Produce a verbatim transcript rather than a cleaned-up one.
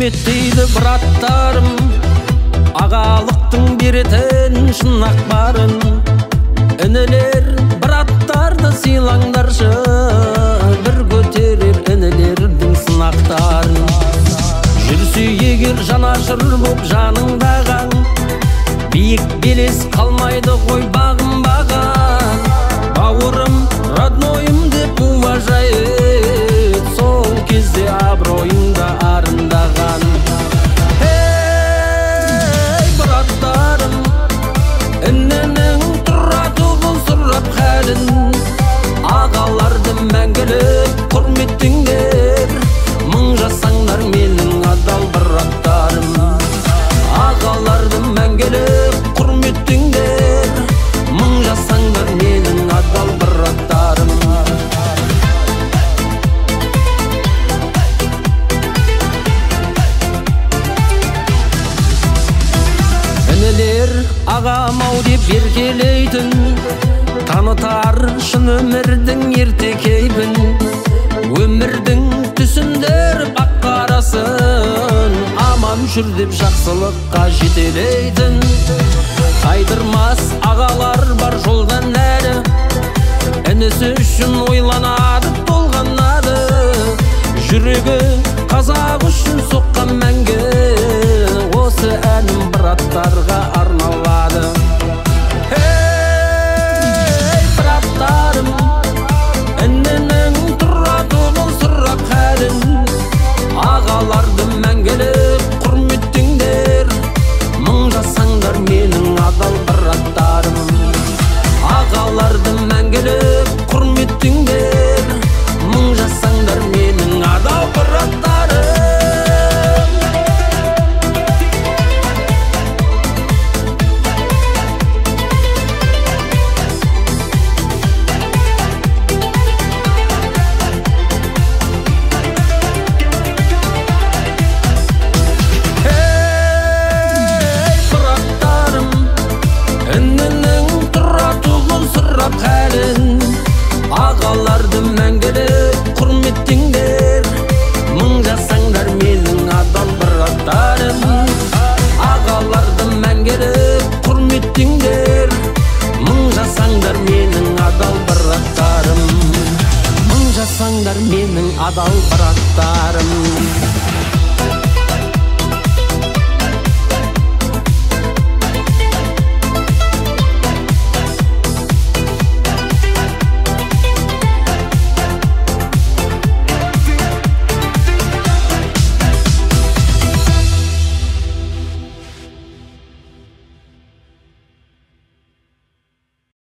құрметтейді браттарым, ағалықтың беретін шын барын. Інілер браттарды сыйлаңдаршы, бір көтерер інілердің сынақтарын. Жүрсе егер жанашыр боп жаныңдаған, биік белес қалмайды ғой бағынбаған. Бауырым, роднойым деп уважает, сол кезде абыройыңда арындаған. Эй, браттарым, іннің тұрады бұл сұрап хәлін. Ағаларды мәңгілік құрметтіңдер, мың жасаңдар менің адал браттарым. Ағаларды мәңгілік құрметтіңдер, мың жасаңдар менің адал браттарым. Інілер ағам-ау деп еркелейтін, танытар шын өмірдің ерте кейпін. Өмірдің түсіндір ақ қарасын, аман жүр деп жақсылыққа жетелейтін. Қайдырмас ағалар бар жолдан әрі, інісі үшін ойланады, толғанады. Жүрегі қазақ үшін соққан мәңгі, осы әнім браттарға арналады. Эй, браттарым, іннің тұрады бұл сұрап хәлін. Ағаларды мәңгілік құрметтіңдер, мың жасаңдар менің адал браттарым. Ағаларды мәңгілік құрметтіңдер, мың жасаңдар менің адал браттарым. Ағаларды мәңгілік құрметтіңдер, мың жасаңдар менің адал браттарым. Ағаларды мәңгілік құрметтіңдер, мың жасаңдар менің адал браттарым. Мың жасаңдар менің адал браттарым.